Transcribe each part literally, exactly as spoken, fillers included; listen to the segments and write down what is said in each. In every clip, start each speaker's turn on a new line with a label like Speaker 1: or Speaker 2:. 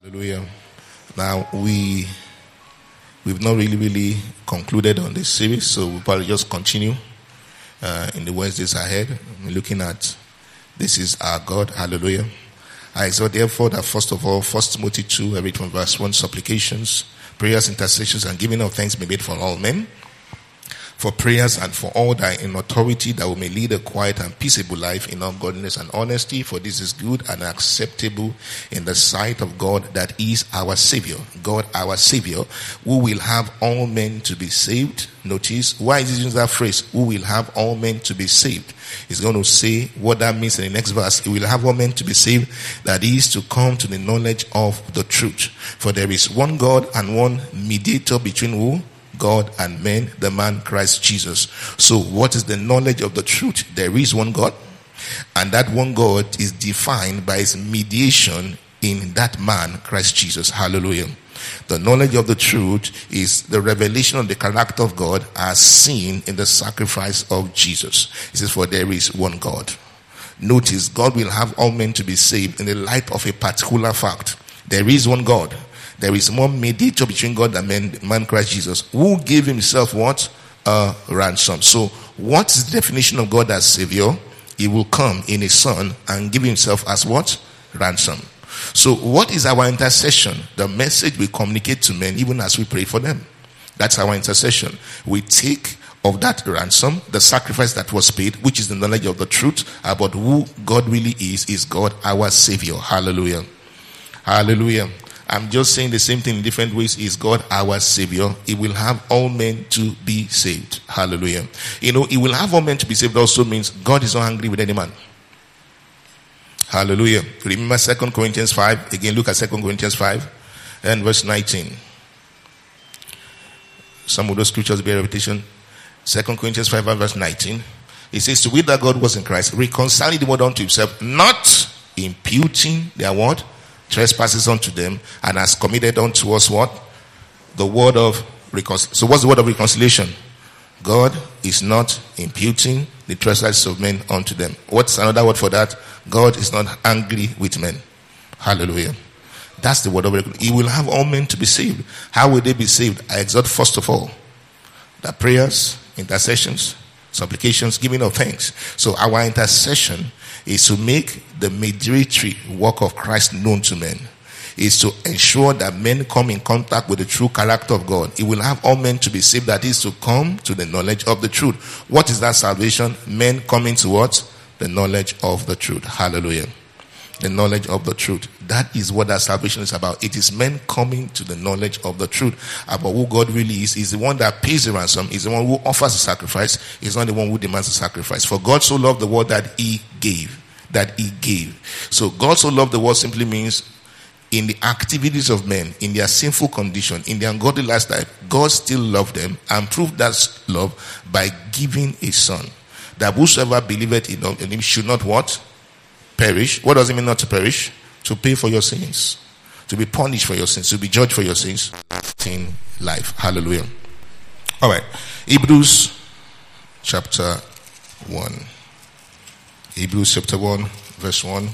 Speaker 1: Hallelujah. Now we we've not really really concluded on this series, so we'll probably just continue uh, in the Wednesdays ahead. We're looking at this is our God. Hallelujah. I exhort therefore that first of all, First Timothy two, I read from verse one, supplications, prayers, intercessions, and giving of thanks be made for all men, for prayers and for all that in authority, that we may lead a quiet and peaceable life in all godliness and honesty, for this is good and acceptable in the sight of God, that is our Savior. God our Savior, who will have all men to be saved. Notice, why is he using that phrase, who will have all men to be saved? He's going to say what that means in the next verse. He will have all men to be saved, that is to come to the knowledge of the truth. For there is one God and one mediator between who? God and men, the man Christ Jesus. So what is the knowledge of the truth? There is one God, and that one God is defined by his mediation in that man Christ Jesus. Hallelujah. The knowledge of the truth is the revelation of the character of God as seen in the sacrifice of Jesus. It says, for there is one God. Notice, God will have all men to be saved in the light of a particular fact. There is one God. There is one mediator between God and man, man Christ Jesus, who gave himself what? A ransom. So what is the definition of God as Savior? He will come in his Son and give himself as what? Ransom. So what is our intercession? The message we communicate to men even as we pray for them. That's our intercession. We take of that ransom, the sacrifice that was paid, which is the knowledge of the truth about who God really is, is God our Savior. Hallelujah. Hallelujah. I'm just saying the same thing in different ways. Is God our Savior? He will have all men to be saved. Hallelujah. You know, he will have all men to be saved also means God is not angry with any man. Hallelujah. Remember Second Corinthians five. Again, look at Second Corinthians five and verse nineteen. Some of those scriptures bear repetition. Second Corinthians five and verse nineteen. It says, to wit that God was in Christ, reconciling the world unto himself, not imputing their what? Trespasses unto them, and has committed unto us what? The word of reconciliation. So what's the word of reconciliation? God is not imputing the trespasses of men unto them. What's another word for that? God is not angry with men. Hallelujah. That's the word of reconciliation. He will have all men to be saved. How will they be saved? I exhort first of all that prayers, intercessions, supplications, giving of thanks. So our intercession is to make the mediatory work of Christ known to men. Is to ensure that men come in contact with the true character of God. He will have all men to be saved, that is to come to the knowledge of the truth. What is that salvation? Men coming to what? The knowledge of the truth. Hallelujah. The knowledge of the truth. That is what that salvation is about. It is men coming to the knowledge of the truth about who God really is. He's the one that pays the ransom. He's the one who offers the sacrifice. He's not the one who demands the sacrifice. For God so loved the world that he gave. That he gave. So God so loved the world simply means in the activities of men, in their sinful condition, in their ungodly lifestyle, God still loved them and proved that love by giving a son. That whosoever believeth in him should not what? Perish. What does it mean not to perish? To pay for your sins. To be punished for your sins. To be judged for your sins. In life. Hallelujah. Alright. Hebrews chapter one. Hebrews chapter one verse one.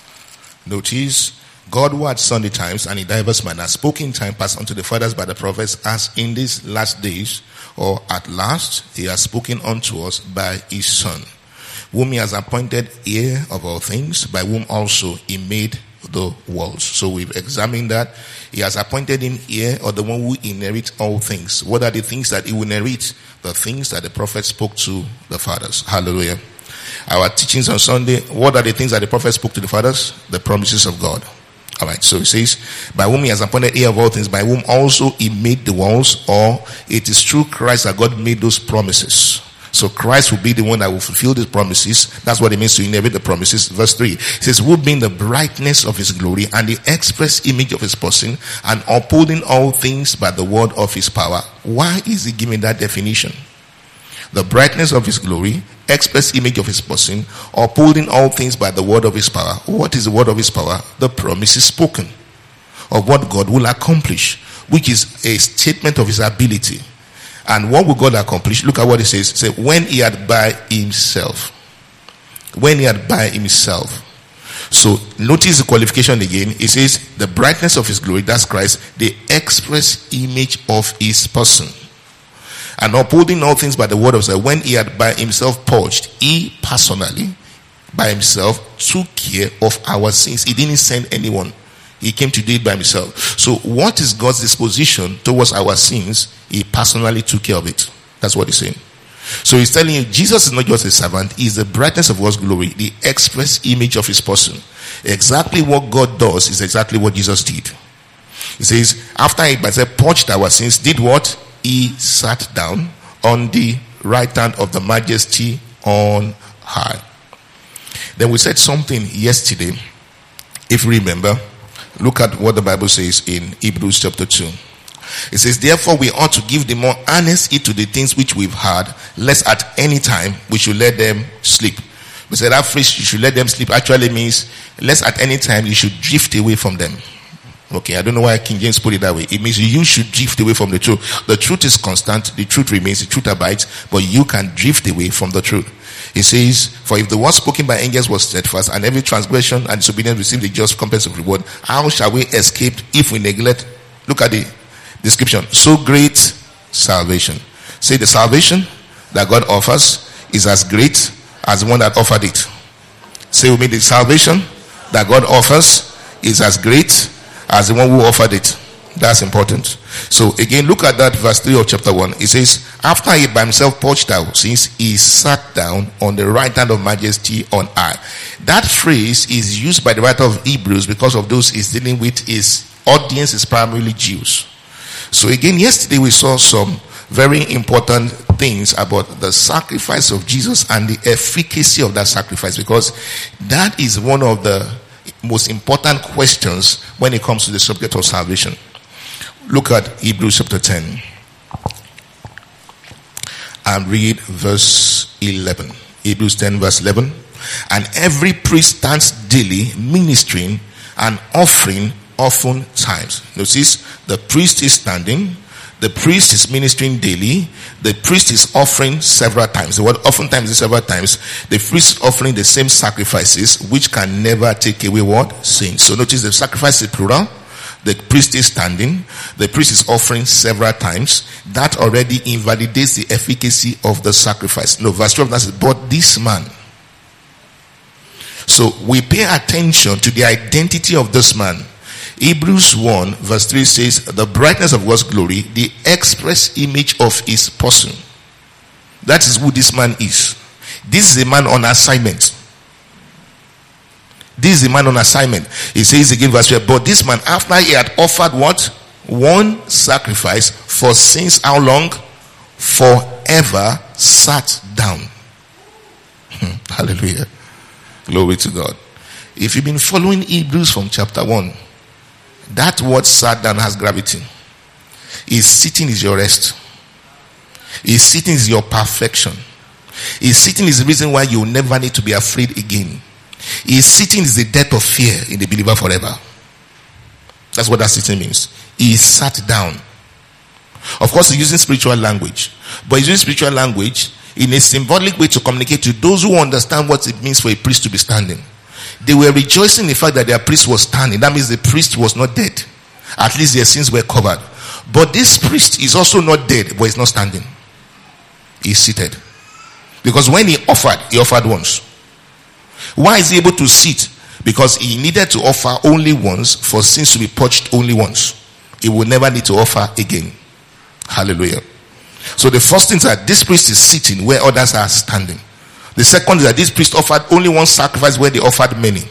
Speaker 1: Notice, God who at sundry times and in diverse manners spoke in time past unto the fathers by the prophets, as in these last days, or at last, he has spoken unto us by his Son, whom he has appointed heir of all things, by whom also he made the worlds. So we've examined that. He has appointed him heir, or the one who inherits all things. What are the things that he will inherit? The things that the prophet spoke to the fathers. Hallelujah. Our teachings on Sunday, what are the things that the prophet spoke to the fathers? The promises of God. Alright, so it says, by whom he has appointed heir of all things, by whom also he made the worlds, or it is through Christ that God made those promises. So Christ will be the one that will fulfill these promises. That's what it means to inherit the promises. Verse three, it says, who being the brightness of his glory and the express image of his person, and upholding all things by the word of his power. Why is he giving that definition? The brightness of his glory, express image of his person, upholding all things by the word of his power. What is the word of his power? The promises spoken of what God will accomplish, which is a statement of his ability. And what will God accomplish? Look at what it says. It says, when he had by himself. When he had by himself. So notice the qualification again. It says the brightness of his glory, that's Christ, the express image of his person. And upholding all things by the word of God, when he had by himself purged, he personally, by himself, took care of our sins. He didn't send anyone. He came to do it by himself. So what is God's disposition towards our sins? He personally took care of it. That's what he's saying. So he's telling you, Jesus is not just a servant. He is the brightness of God's glory, the express image of his person. Exactly what God does is exactly what Jesus did. He says, after he by himself purged our sins, did what? He sat down on the right hand of the majesty on high. Then we said something yesterday, if you remember. Look at what the Bible says in Hebrews chapter two. It says, therefore we ought to give the more earnest heed to the things which we've heard, lest at any time we should let them sleep. We said that phrase, you should let them sleep, actually means, lest at any time you should drift away from them. Okay, I don't know why King James put it that way. It means you should drift away from the truth. The truth is constant, the truth remains, the truth abides, but you can drift away from the truth. He says, for if the word spoken by angels was steadfast, and every transgression and disobedience received the just recompense of reward, how shall we escape if we neglect? Look at the description. So great salvation. Say the salvation that God offers is as great as the one that offered it. Say with me, the salvation that God offers is as great as the one who offered it. That's important. So again, look at that verse three of chapter one. It says, after he by himself purged out sins, he sat down on the right hand of majesty on high. That phrase is used by the writer of Hebrews because of those he's dealing with. His audience is primarily Jews. So again, yesterday we saw some very important things about the sacrifice of Jesus and the efficacy of that sacrifice, because that is one of the most important questions when it comes to the subject of salvation. Look at Hebrews chapter ten and read verse eleven. Hebrews ten verse eleven. And every priest stands daily ministering and offering often times. Notice, the priest is standing, the priest is ministering daily, the priest is offering several times. The word oftentimes is several times. The priest is offering the same sacrifices which can never take away what? Sins. So notice the sacrifice is plural. The priest is standing, the priest is offering several times. That already invalidates the efficacy of the sacrifice. No, verse twelve says, but this man. So we pay attention to the identity of this man. Hebrews one verse three says, the brightness of God's glory, the express image of his person. That is who this man is. This is a man on assignment. This is a man on assignment. He says again verse twelve, but this man, after he had offered what? One sacrifice for sins, how long? Forever, sat down. Hallelujah. Glory to God. If you've been following Hebrews from chapter one, that word sat down has gravity. Is sitting is your rest. Is sitting is your perfection. Is sitting is the reason why you never need to be afraid again. Is sitting is the death of fear in the believer forever. That's what that sitting means. He sat down. Of course, he's using spiritual language, but he's using spiritual language in a symbolic way to communicate to those who understand what it means for a priest to be standing. They were rejoicing in the fact that their priest was standing. That means the priest was not dead. At least their sins were covered. But this priest is also not dead, but he's not standing. He's seated. Because when he offered, he offered once. Why is he able to sit? Because he needed to offer only once for sins to be purged only once. He will never need to offer again. Hallelujah. So the first thing is that this priest is sitting where others are standing. The second is that this priest offered only one sacrifice where they offered many.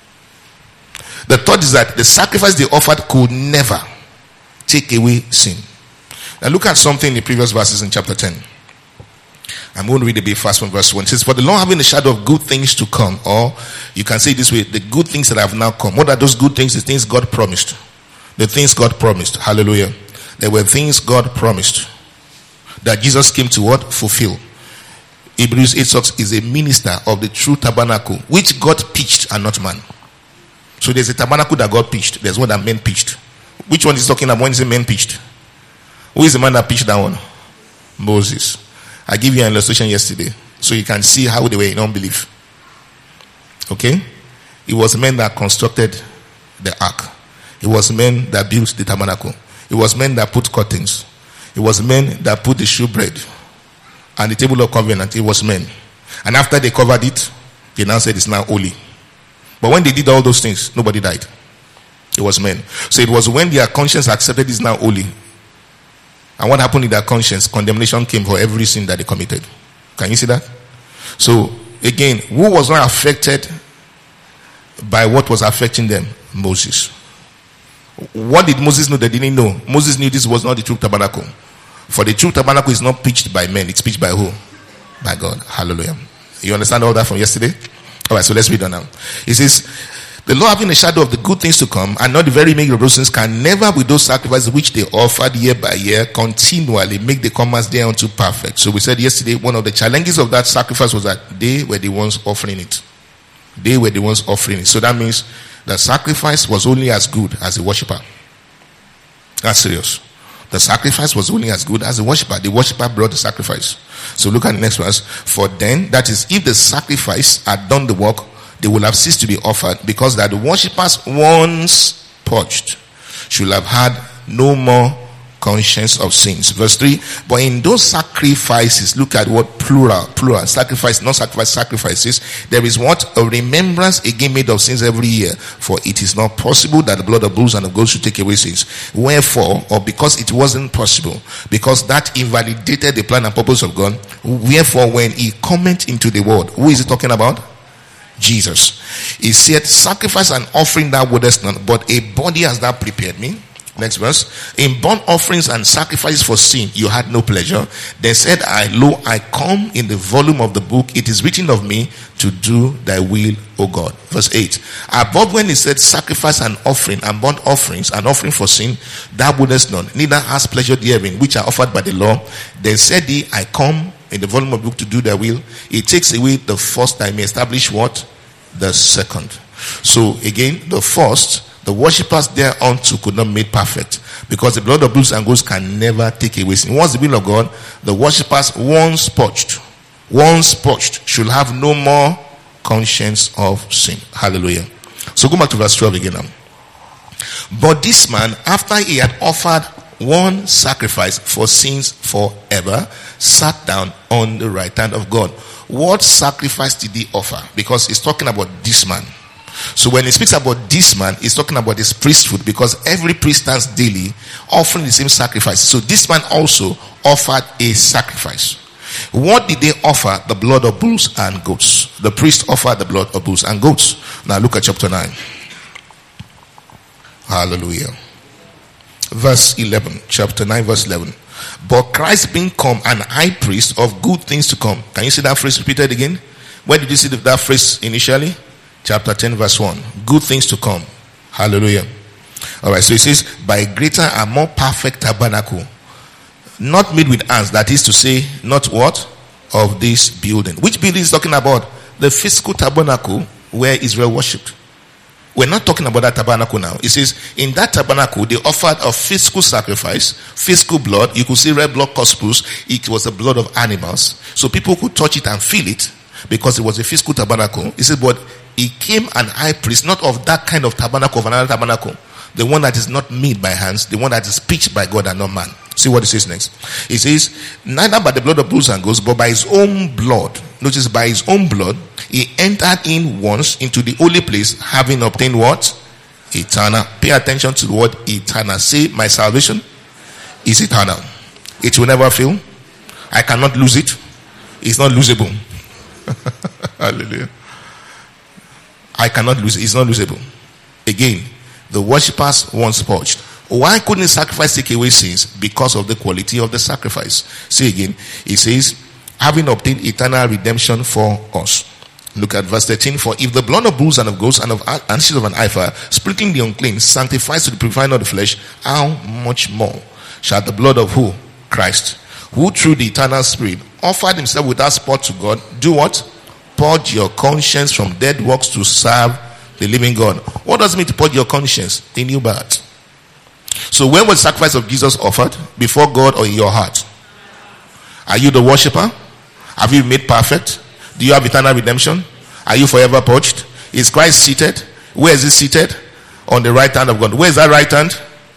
Speaker 1: The third is that the sacrifice they offered could never take away sin. Now look at something in the previous verses in chapter ten. I'm going to read a bit fast from verse one. It says, for the Lord having a shadow of good things to come, or you can say it this way, the good things that have now come. What are those good things? The things God promised. The things God promised. Hallelujah. There were things God promised that Jesus came to what? Fulfill. Hebrews eight six is a minister of the true tabernacle, which God pitched and not man. So there's a tabernacle that God pitched. There's one that men pitched. Which one is talking about when he says men pitched? Who is the man that pitched that one? Moses. I gave you an illustration yesterday, so you can see how they were in unbelief. Okay? It was men that constructed the ark. It was men that built the tabernacle. It was men that put curtains. It was men that put the shewbread and the table of covenant. It was men. And after they covered it, they now said it's now holy. But when they did all those things, nobody died. It was men. So it was when their conscience accepted it's now holy. And what happened in their conscience? Condemnation came for every sin that they committed. Can you see that? So again, who was not affected by what was affecting them? Moses. What did Moses know they didn't know? Moses knew this was not the true tabernacle. For the true tabernacle is not pitched by men, it's pitched by who? By God. Hallelujah. You understand all that from yesterday? Alright, so let's read on now. It says, the Lord having a shadow of the good things to come, and not the very making of those things, can never with those sacrifices which they offered year by year continually make the comers thereunto perfect. So we said yesterday, one of the challenges of that sacrifice was that they were the ones offering it. They were the ones offering it. So that means the sacrifice was only as good as the worshipper. That's serious. The sacrifice was only as good as the worshipper. The worshipper brought the sacrifice. So look at the next verse. For then, that is, if the sacrifice had done the work, they will have ceased to be offered, because that the worshippers once purged should have had no more conscience of sins. Verse three, but in those sacrifices, look at what plural, plural, sacrifice, not sacrifice, sacrifices, there is what? A remembrance again made of sins every year. For it is not possible that the blood of bulls and of goats should take away sins. Wherefore, or because it wasn't possible, because that invalidated the plan and purpose of God, wherefore when he cometh into the world, who is he talking about? Jesus. He said, sacrifice and offering thou wouldest not, but a body has thou prepared me. Next verse. In burnt offerings and sacrifices for sin you had no pleasure. Then said I, lo, I come in the volume of the book. It is written of me to do thy will, O God. Verse eight. Above when he said sacrifice and offering and burnt offerings and offering for sin, thou wouldest not, neither hast pleasure therein, which are offered by the law. Then said he, I come in the volume of the book to do thy will. It takes away the first, that I may establish what? The second. So again, the first, the worshippers thereunto could not make perfect, because the blood of bulls and goats can never take away sin. What's the will of God? The worshippers once purged, once purged, should have no more conscience of sin. Hallelujah. So go back to verse twelve again now. But this man, after he had offered one sacrifice for sins forever, sat down on the right hand of God. What sacrifice did he offer? Because he's talking about this man. So when he speaks about this man, he's talking about his priesthood, because every priest stands daily offering the same sacrifice. So this man also offered a sacrifice. What did they offer? The blood of bulls and goats. The priest offered the blood of bulls and goats. Now look at chapter nine. Hallelujah. Verse eleven. Chapter nine verse eleven. But Christ being come an high priest of good things to come. Can you see that phrase repeated again? Where did you see that phrase initially? Chapter ten verse one. Good things to come. Hallelujah. Alright, so it says, by greater and more perfect tabernacle, not made with hands, that is to say, not what? Of this building. Which building is talking about? The physical tabernacle where Israel worshipped. We're not talking about that tabernacle now. It says, in that tabernacle, they offered a physical sacrifice, physical blood. You could see red blood corpuscles. It was the blood of animals. So people could touch it and feel it, because it was a physical tabernacle. He said, but he came an high priest, not of that kind of tabernacle, of another tabernacle. The one that is not made by hands, the one that is pitched by God and not man. See what it says next. It says, neither by the blood of bulls and goats, but by his own blood. Notice, by his own blood, he entered in once into the holy place, having obtained what? Eternal. Pay attention to the word eternal. Say, my salvation is eternal. It will never fail. I cannot lose it. It's not losable. Hallelujah. I cannot lose it. It's not losable. Again, the worshippers once purged. Why couldn't the sacrifice take away sins? Because of the quality of the sacrifice. See again, it says, having obtained eternal redemption for us. Look at verse thirteen. For if the blood of bulls and of goats and of ashes of an heifer, sprinkling the unclean, sanctifies to the purifying of the flesh, how much more shall the blood of who? Christ, who through the eternal Spirit offered himself without spot to God, do what? Purge your conscience from dead works to serve the living God. What does it mean to purge your conscience? The new birth. So when was the sacrifice of Jesus offered? Before God or in your heart? Are you the worshipper? Have you been made perfect? Do you have eternal redemption? Are you forever purged? Is Christ seated? Where is he seated? On the right hand of God. Where is that right hand?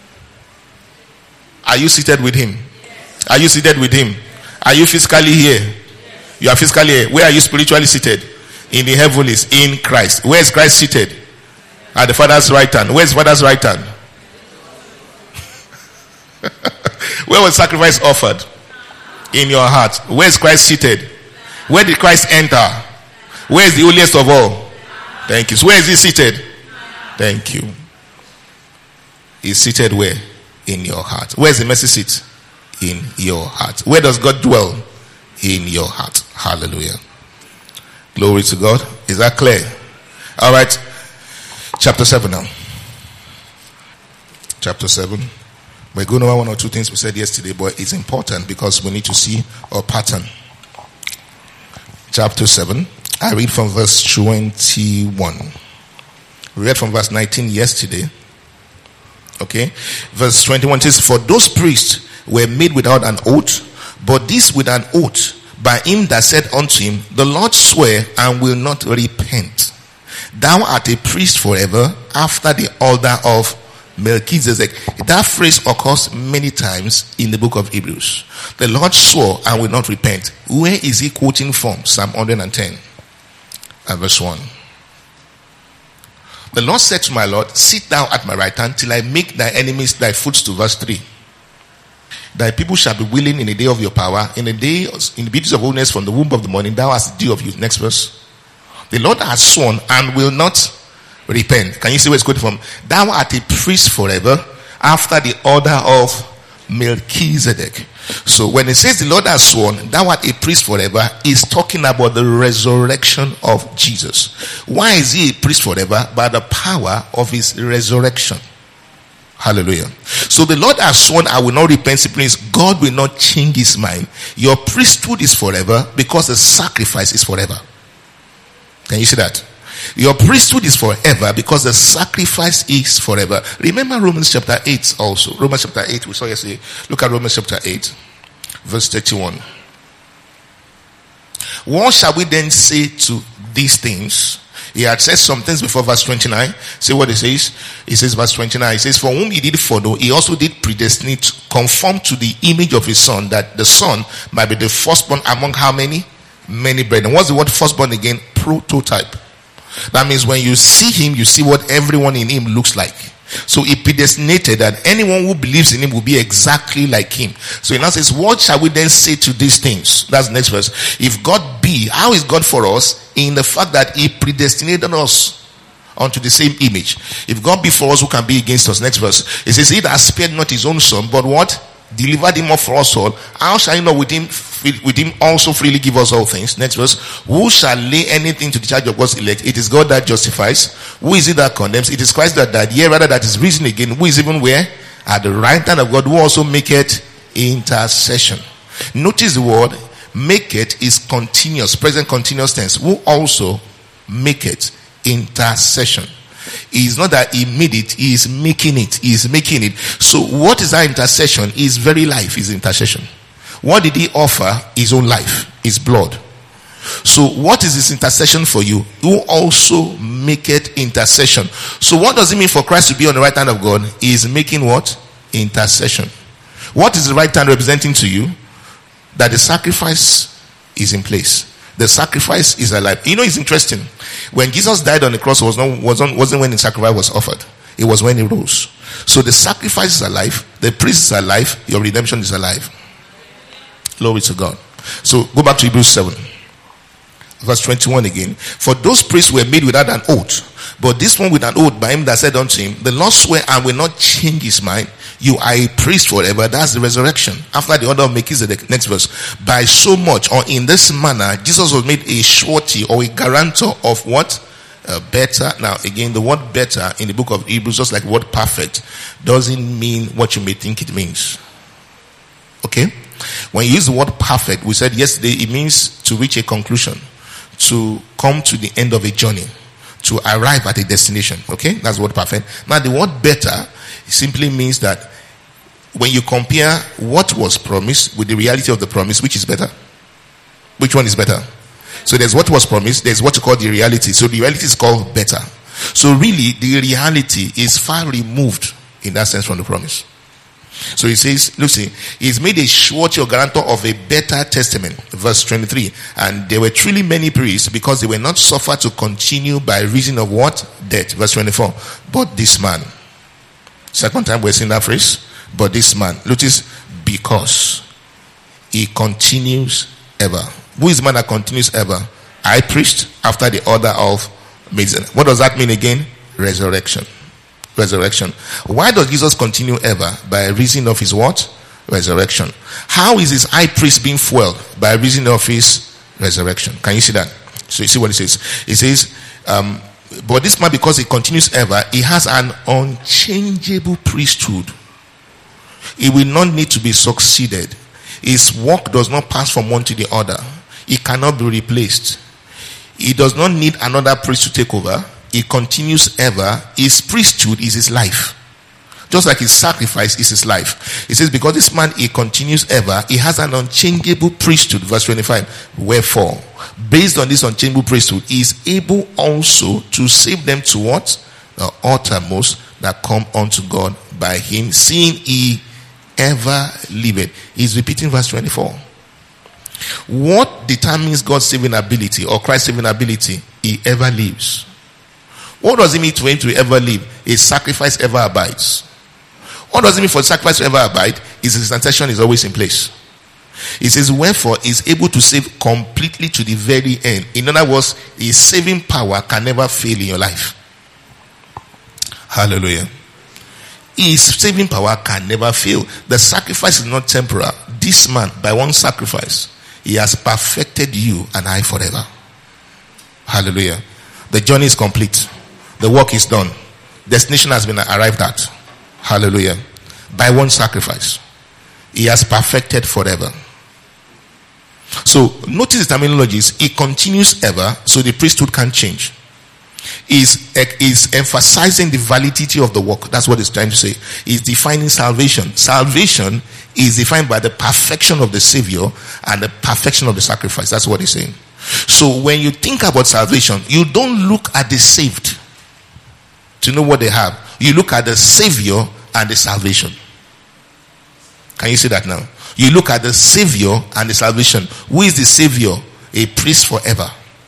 Speaker 1: Are you seated with him? Are you seated with him? Are you physically here? You are physically here. Where are you spiritually seated? In the heavens, in Christ. Where is Christ seated? At the Father's right hand. Where is Father's right hand? Where was sacrifice offered? In your heart. Where is Christ seated? Where did Christ enter? Where is the holiest of all? Thank you. So where is he seated? Thank you. He's seated where? In your heart. Where is the mercy seat? In your heart. Where does God dwell? In your heart. Hallelujah. Glory to God. Is that clear? All right. Chapter seven now. Chapter seven. We're going over one or two things we said yesterday, but it's important because we need to see a pattern. Chapter seven. I read from verse twenty-one. We read from verse nineteen yesterday. Okay. Verse twenty-one says, for those priests were made without an oath, but this with an oath by him that said unto him, the Lord swear and will not repent. Thou art a priest forever after the order of Melchizedek. That phrase occurs many times in the book of Hebrews. The Lord swore and will not repent. Where is he quoting from? Psalm one hundred ten and verse one. The Lord said to my Lord, sit thou at my right hand till I make thy enemies thy footstool. Verse three. Thy people shall be willing in the day of your power, in the day, in the beauties of holiness from the womb of the morning, thou hast the dew of youth. Next verse. The Lord has sworn and will not repent. Can you see where it's quoted from? Thou art a priest forever after the order of Melchizedek. So when it says the Lord has sworn, thou art a priest forever, is talking about the resurrection of Jesus. Why is he a priest forever? By the power of his resurrection. Hallelujah. So the Lord has sworn, I will not repent. Simply means God will not change his mind. Your priesthood is forever because the sacrifice is forever. Can you see that? Your priesthood is forever because the sacrifice is forever. Remember Romans chapter eight also. Romans chapter eight, we saw yesterday. Look at Romans chapter eight, verse thirty-one. What shall we then say to these things? He had said some things before verse twenty-nine. See what he says? He says verse twenty-nine. He says, for whom he did foreknow, he also did predestinate to conform to the image of his son, that the son might be the firstborn among how many? Many brethren. What's the word firstborn again? Prototype. That means when you see him, you see what everyone in him looks like. So he predestinated that anyone who believes in him will be exactly like him. So he now says, what shall we then say to these things? That's the next verse. If God be, how is God for us? In the fact that he predestinated us unto the same image. If God be for us, who can be against us? Next verse. It says, he that spared not his own son, but what? Delivered him up for us all. How shall he not with him with him also freely give us all things? Next verse. Who shall lay anything to the charge of God's elect? It is God that justifies. Who is it that condemns? It is Christ that died, yea, rather that is risen again. Who is even where? At the right hand of God, who also maketh intercession. Notice the word maketh is continuous, present continuous tense. Who also maketh intercession. It is not that he made it, he is making it. He is making it. So what is that intercession? His very life is intercession. What did he offer? His own life, his blood. So what is his intercession for you? Who also maketh intercession. So what does it mean for Christ to be on the right hand of God? He is making what? Intercession. What is the right hand representing to you? That the sacrifice is in place. The sacrifice is alive. You know, it's interesting. When Jesus died on the cross, was not, wasn't, wasn't when the sacrifice was offered. It was when he rose. So the sacrifice is alive. The priest is alive. Your redemption is alive. Glory to God. So go back to Hebrews seven. Verse twenty-one again. For those priests were made without an oath. But this one with an oath by him that said unto him, the Lord swear and will not change his mind. You are a priest forever. That's the resurrection. After the order of Melchizedek. Next verse. By so much or in this manner, Jesus was made a surety or a guarantor of what? Uh, better. Now again, the word better in the book of Hebrews, just like the word perfect, doesn't mean what you may think it means. Okay? When you use the word perfect, we said yesterday, it means to reach a conclusion, to come to the end of a journey, to arrive at a destination. Okay? That's the word perfect. Now the word better simply means that when you compare what was promised with the reality of the promise, which is better? Which one is better? So there's what was promised, there's what you call the reality. So the reality is called better. So really, the reality is far removed in that sense from the promise. So he says, look, see, he's made a surety or guarantor of a better testament. Verse twenty-three. And there were truly many priests, because they were not suffered to continue by reason of what? Death. Verse twenty-four. But this man. Second time we're seeing that phrase. But this man. Notice, because he continues ever. Who is the man that continues ever? High priest after the order of Melchizedek. What does that mean again? Resurrection. Resurrection. Why does Jesus continue ever? By reason of his what? Resurrection. How is his high priest being fueled? By reason of his resurrection. Can you see that? So you see what it says? It says, um, but this man, because he continues ever, he has an unchangeable priesthood. He will not need to be succeeded. His work does not pass from one to the other. He cannot be replaced. He does not need another priest to take over. He continues ever. His priesthood is his life. Just like his sacrifice is his life. It says, because this man, he continues ever, he has an unchangeable priesthood. Verse twenty-five. Wherefore, based on this unchangeable priesthood, he is able also to save them to what? The uttermost, that come unto God by him, seeing he ever liveth. He's repeating verse twenty-four. What determines God's saving ability or Christ's saving ability? He ever lives. What does it mean to him to ever live? His sacrifice ever abides. What does it mean for sacrifice to ever abide? His intercession is always in place. He says, wherefore is able to save completely to the very end. In other words, his saving power can never fail in your life. Hallelujah. His saving power can never fail. The sacrifice is not temporal. This man, by one sacrifice, he has perfected you and I forever. Hallelujah. The journey is complete. The work is done. Destination has been arrived at. Hallelujah. By one sacrifice. He has perfected forever. So notice the terminologies. He continues ever, so the priesthood can't change. Is is emphasizing the validity of the work. That's what he's trying to say. He's defining salvation. Salvation is defined by the perfection of the Savior and the perfection of the sacrifice. That's what he's saying. So when you think about salvation, you don't look at the saved to know what they have. You look at the Savior and the salvation. Can you see that now? You look at the Savior and the salvation. Who is the Savior? A priest forever.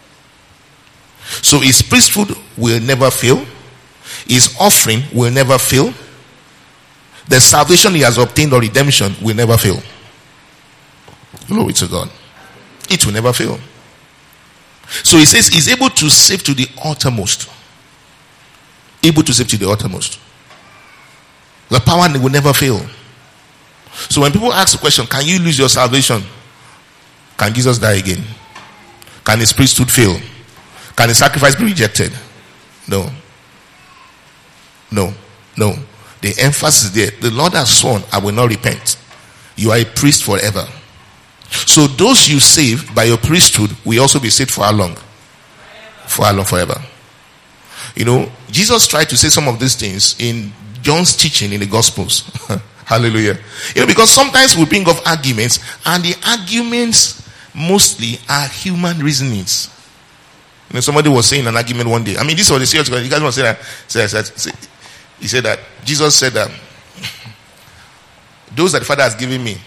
Speaker 1: So his priesthood will never fail. His offering will never fail. The salvation he has obtained or redemption will never fail. Glory to God. It will never fail. So he says he's able to save to the uttermost. Able to save to the uttermost. The power will never fail. So when people ask the question, can you lose your salvation? Can Jesus die again? Can his priesthood fail? Can the sacrifice be rejected? No. No. No. The emphasis there. The Lord has sworn, I will not repent. You are a priest forever. So those you save by your priesthood will also be saved for how long? For how long? Forever. You know, Jesus tried to say some of these things in John's teaching in the Gospels. Hallelujah. You know, because sometimes we bring up arguments, and the arguments mostly are human reasonings. You know, somebody was saying an argument one day. I mean, this was the serious. You guys want to say that? Say, say, say, he said that Jesus said that those that the Father has given me,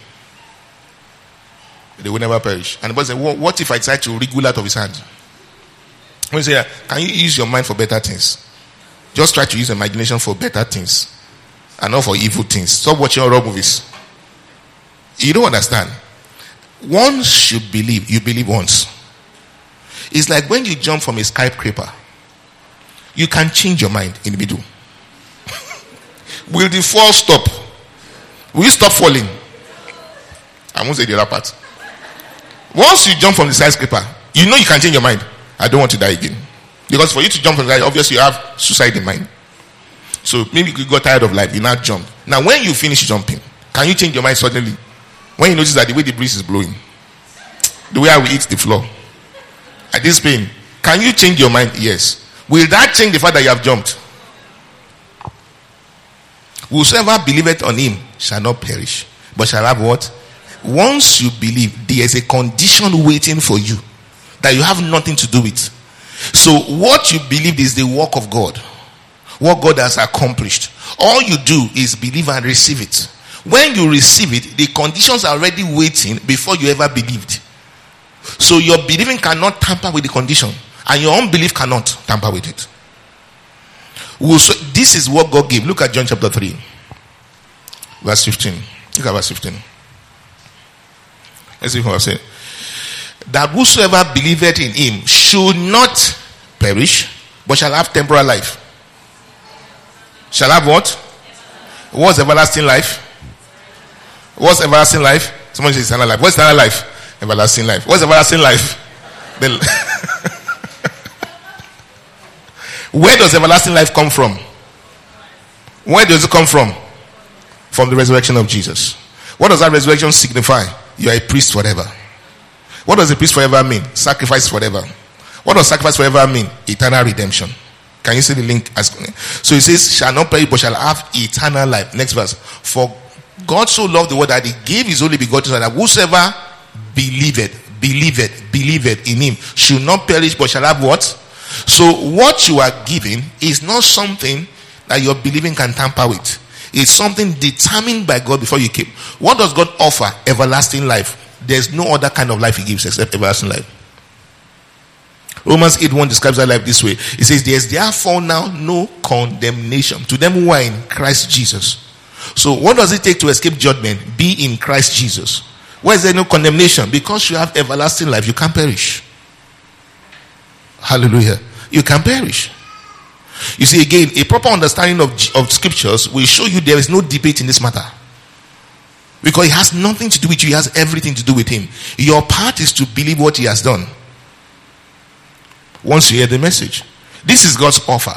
Speaker 1: they will never perish. And the boy said, what, what if I decide to wriggle out of his hand? When you say, can you use your mind for better things? Just try to use imagination for better things and not for evil things. Stop watching horror movies. You don't understand. Once you believe, you believe once. It's like when you jump from a skyscraper, you can change your mind in the middle. Will the fall stop? Will you stop falling? I won't say the other part. Once you jump from the skyscraper, you know you can change your mind. I don't want to die again. Because for you to jump from the skyscraper, obviously you have suicide in mind. So maybe you got tired of life, you now jump. Now when you finish jumping, can you change your mind suddenly? When you notice that the way the breeze is blowing, the way I will hit the floor, at this pain, can you change your mind? Yes. Will that change the fact that you have jumped? Whosoever believeth on him shall not perish, but shall have what? Once you believe, there is a condition waiting for you that you have nothing to do with. So what you believe is the work of God, what God has accomplished. All you do is believe and receive it. When you receive it, the conditions are already waiting before you ever believed. So your believing cannot tamper with the condition, and your unbelief cannot tamper with it. So this is what God gave. Look at John chapter three, verse fifteen. Look at verse fifteen. Let's see what I say. That whosoever believeth in him should not perish, but shall have temporal life. Shall have what? What's everlasting life? What's everlasting life? Someone says eternal life. What's eternal life? Everlasting life. What's everlasting life? Where does everlasting life come from? Where does it come from? From the resurrection of Jesus. What does that resurrection signify? You are a priest forever. What does a priest forever mean? Sacrifice forever. What does sacrifice forever mean? Eternal redemption. Can you see the link? So it says, shall not perish, but shall have eternal life. Next verse. For God so loved the world that he gave his only begotten Son, that whosoever believeth, believeth, believeth in him should not perish, but shall have what? So what you are giving is not something that your believing can tamper with. It's something determined by God before you came. What does God offer? Everlasting life. There's no other kind of life he gives except everlasting life. Romans eight one describes that life this way. It says, there is therefore now no condemnation to them who are in Christ Jesus. So what does it take to escape judgment? Be in Christ Jesus. Why is there no condemnation? Because you have everlasting life, you can't perish. Hallelujah. You can perish. You see, again, a proper understanding of, of scriptures will show you there is no debate in this matter. Because it has nothing to do with you, it has everything to do with him. Your part is to believe what he has done. Once you hear the message, this is God's offer.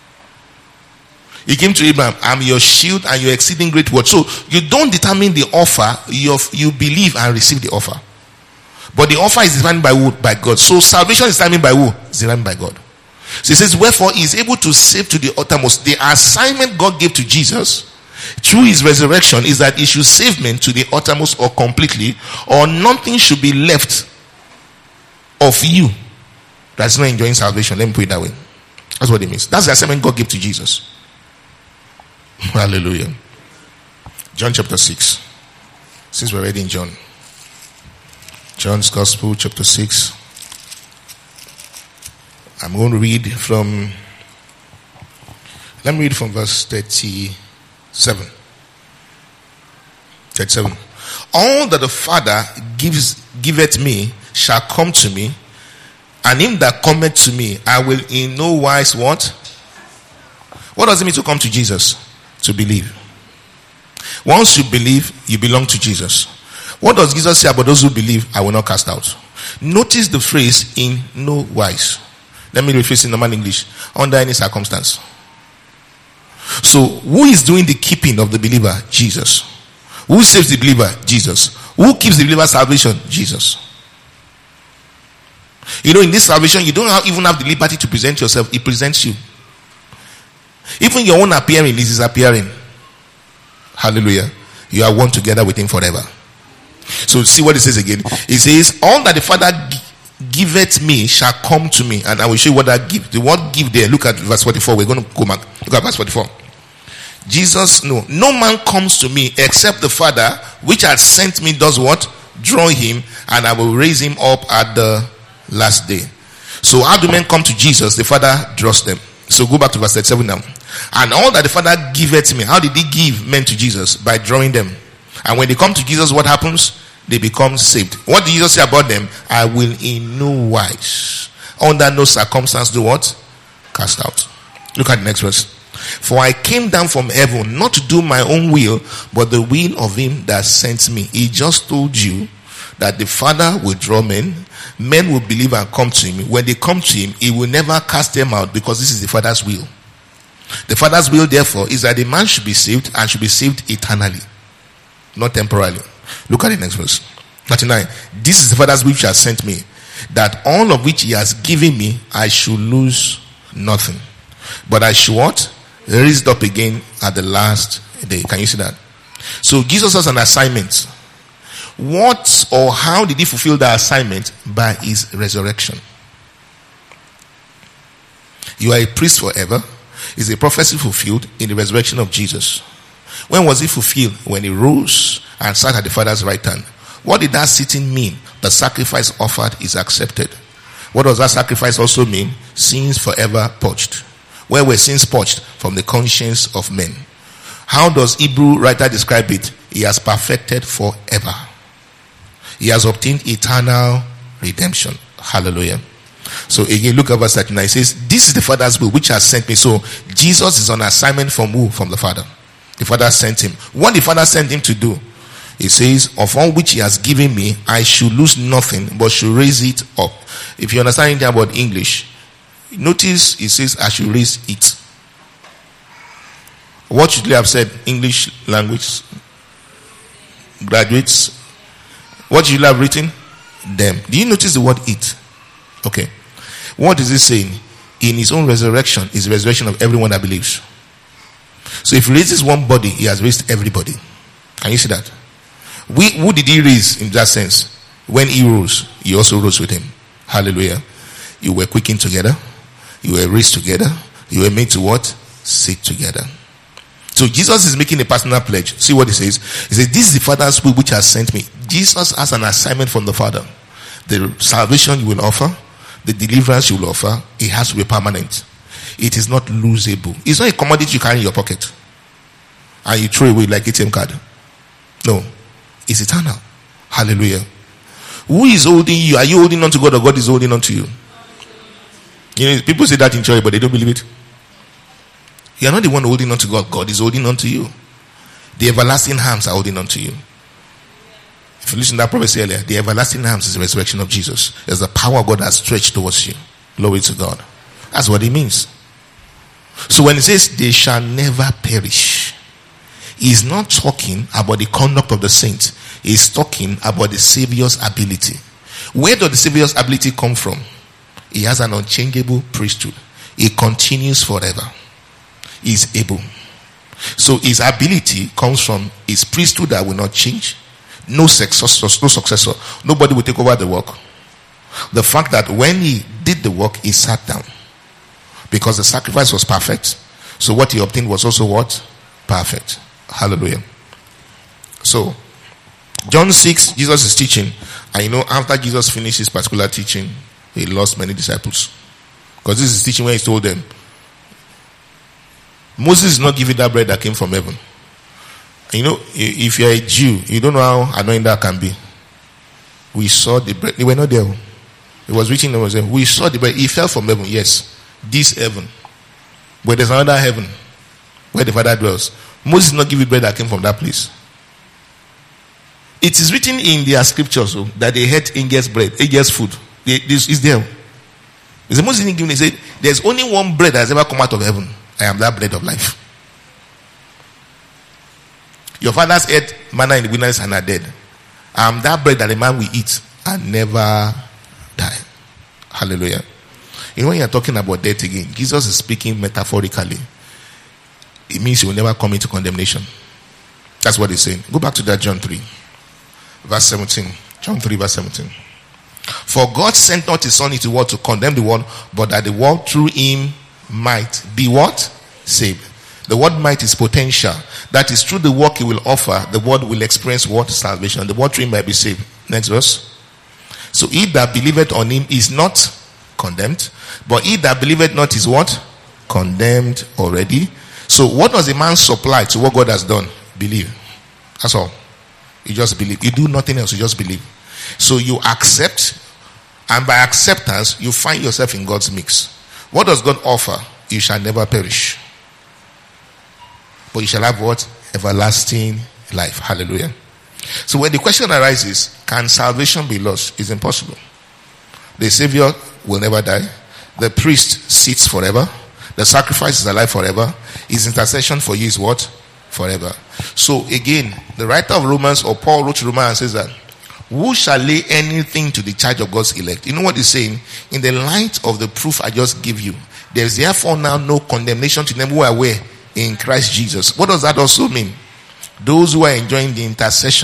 Speaker 1: He came to Abraham, I'm your shield and your exceeding great word. So you don't determine the offer, you, you believe and receive the offer. But the offer is determined by who? By God. So salvation is determined by who? It's determined by God. So he says, wherefore he is able to save to the uttermost. The assignment God gave to Jesus through his resurrection is that he should save men to the uttermost or completely, or nothing should be left of you that's not enjoying salvation. Let me put it that way. That's what it means. That's the assignment God gave to Jesus. Hallelujah. John chapter six. Since we're already in John. John's Gospel chapter six. I'm going to read from, let me read from verse thirty-seven. thirty-seven. All that the Father gives, giveth me shall come to me, and him that cometh to me, I will in no wise what? What does it mean to come to Jesus? To believe. Once you believe, you belong to Jesus. What does Jesus say about those who believe? I will not cast out. Notice the phrase in no wise. Let me rephrase in normal English. Under any circumstance. So, who is doing the keeping of the believer? Jesus. Who saves the believer? Jesus. Who keeps the believer salvation? Jesus. You know, in this salvation, you don't have, even have the liberty to present yourself. He presents you. Even your own appearing is his appearing. Hallelujah. You are one together with him forever. So see what it says again. It says, all that the Father giveth me shall come to me. And I will show you what that give. The word give there. Look at verse forty-four. We're going to go back. Look at verse forty-four. Jesus, no. No man comes to me except the Father which had sent me does what? Draw him, and I will raise him up at the last day. So how do men come to Jesus? The Father draws them. So go back to verse thirty-seven now. And all that the Father giveth me. How did he give men to Jesus? By drawing them. And when they come to Jesus, what happens? They become saved. What did Jesus say about them? I will in no wise, under no circumstance, do what? Cast out. Look at the next verse. For I came down from heaven not to do my own will, but the will of him that sent me. He just told you that the Father will draw men. Men will believe and come to him. When they come to him, he will never cast them out, because this is the Father's will. The Father's will, therefore, is that the man should be saved, and should be saved eternally, not temporarily. Look at the next verse. thirty-nine. This is the Father's will which has sent me, that all of which he has given me, I should lose nothing, but I should what? Raise up again at the last day. Can you see that? So Jesus has an assignment. What or how did he fulfill the assignment? By his resurrection. You are a priest forever. Is a prophecy fulfilled in the resurrection of Jesus. When was it fulfilled? When he rose and sat at the Father's right hand. What did that sitting mean? The sacrifice offered is accepted. What does that sacrifice also mean? Sins forever purged. Where were sins purged? From the conscience of men. How does Hebrew writer describe it? He has perfected forever. He has obtained eternal redemption. Hallelujah. So again, look at verse thirty-nine. It says, this is the Father's will which has sent me. So Jesus is on assignment from who? From the Father. The Father sent him. What the Father sent him to do? He says, of all which he has given me, I should lose nothing, but should raise it up. If you understand anything about English, notice it says, I should raise it. What should they have said? English language graduates. What should you have written? Them. Do you notice the word it? Okay. What is it saying? In his own resurrection is the resurrection of everyone that believes. So if he raises one body, he has raised everybody. Can you see that? We, who did he raise in that sense? When he rose, he also rose with him. Hallelujah. You were quickened together. You were raised together. You were made to what? Sit together. So Jesus is making a personal pledge. See what he says? He says, this is the Father's will which has sent me. Jesus has an assignment from the Father. The salvation you will offer, the deliverance you will offer, it has to be permanent. It is not losable. It's not a commodity you carry in your pocket and you throw away like A T M card. No. It's eternal. Hallelujah. Who is holding you? Are you holding on to God or God is holding on to you? You know, people say that in church, but they don't believe it. You are not the one holding on to God. God is holding on to you. The everlasting arms are holding on to you. If you listen to that prophecy earlier, the everlasting arms is the resurrection of Jesus. There's the power of God that stretched towards you. Glory to God. That's what it means. So when it says they shall never perish, he's not talking about the conduct of the saints. He's talking about the Savior's ability. Where does the Savior's ability come from? He has an unchangeable priesthood. He continues forever. He's able. So his ability comes from his priesthood that will not change. No successor, no successor. Nobody will take over the work. The fact that when he did the work, he sat down. Because the sacrifice was perfect. So what he obtained was also what? Perfect. Hallelujah. So, John six, Jesus is teaching. And you know, after Jesus finished his particular teaching, he lost many disciples. Because this is teaching where he told them, Moses is not giving that bread that came from heaven. You know, if you're a Jew, you don't know how annoying that can be. We saw the bread. They were not there. It was reaching them. Was there. We saw the bread. It fell from heaven. Yes. This heaven. But there's another heaven where the Father dwells. Moses did not give you bread that came from that place. It is written in their scriptures so, that they ate angels' bread, angels' food. They, this is there. Is the Moses didn't give me say there's only one bread that has ever come out of heaven. I am that bread of life. Your fathers ate manna in the wilderness and are dead. I am that bread that a man will eat and never die. Hallelujah. You know, when you are talking about death again, Jesus is speaking metaphorically. It means you will never come into condemnation. That's what he's saying. Go back to that John three, verse seventeen. John three, verse seventeen. For God sent not his son into the world to condemn the world, but that the world through him might be what? Saved. The word might is potential. That is through the work he will offer, the world will experience what? Salvation. The world through him might be saved. Next verse. So he that believeth on him is not condemned, but he that believeth not is what? Condemned already. So what does a man supply to what God has done? Believe. That's all. You just believe. You do nothing else. You just believe. So you accept, and by acceptance, you find yourself in God's mix. What does God offer? You shall never perish, but you shall have what? Everlasting life. Hallelujah. So when the question arises, can salvation be lost? It's impossible. The Savior will never die. The priest sits forever. The sacrifice is alive forever. His intercession for you is what? Forever. So again, the writer of Romans, or Paul wrote to Romans and says that, who shall lay anything to the charge of God's elect? You know what he's saying? In the light of the proof I just give you, there is therefore now no condemnation to them who are where? In Christ Jesus. What does that also mean? Those who are enjoying the intercession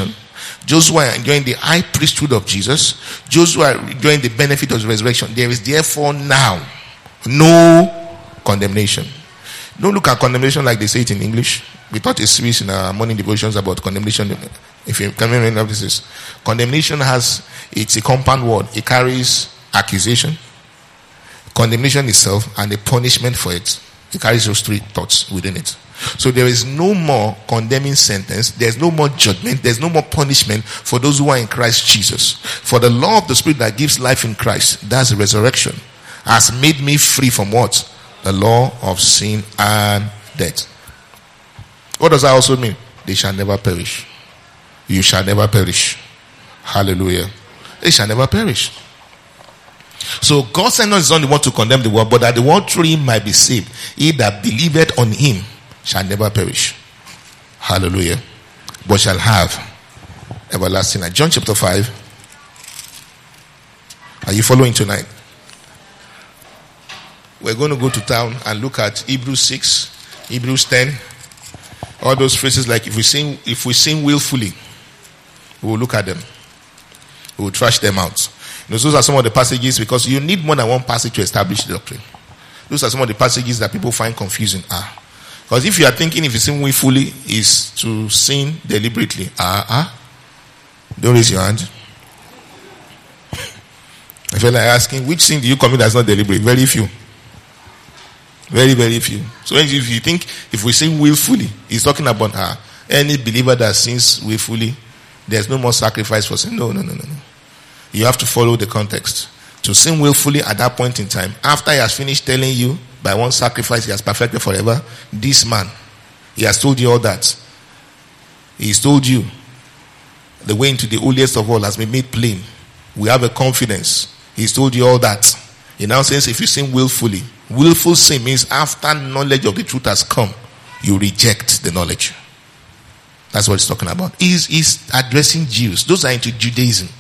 Speaker 1: those who are enjoying the high priesthood of Jesus, those who are enjoying the benefit of the resurrection, there is therefore now no condemnation. Don't look at condemnation like they say it in English. We taught a series in our morning devotions about condemnation. If you can remember, this is condemnation has, it's a compound word. It carries accusation, condemnation itself, and the punishment for it. It carries those three thoughts within it. So there is no more condemning sentence. There's no more judgment. There's no more punishment for those who are in Christ Jesus. For the law of the Spirit that gives life in Christ, that's the resurrection, has made me free from what? The law of sin and death. What does that also mean? They shall never perish. You shall never perish. Hallelujah. They shall never perish. So God sent us not the one to condemn the world, but that the world through him might be saved. He that believeth on him shall never perish. Hallelujah. But shall have everlasting life. John chapter five. Are you following tonight? We're going to go to town and look at Hebrews six, Hebrews ten. All those phrases like if we sin, if we sin willfully, we will look at them. We will trash them out. You know, those are some of the passages, because you need more than one passage to establish the doctrine. Those are some of the passages that people find confusing. Ah, because if you are thinking if you sin willfully is to sin deliberately, ah, ah, don't raise your hand. I feel like asking, which sin do you commit that's not deliberate? Very few. Very, very few. So if you think if we sin willfully, he's talking about ah, any believer that sins willfully, there's no more sacrifice for sin. No, no, no, no, no. You have to follow the context. To sin willfully at that point in time, after he has finished telling you by one sacrifice he has perfected forever, this man, he has told you all that. He's told you the way into the holiest of all has been made plain. We have a confidence. He's told you all that. He now says if you sin willfully, willful sin means after knowledge of the truth has come, you reject the knowledge. That's what he's talking about. He's, he's addressing Jews. Those are into Judaism.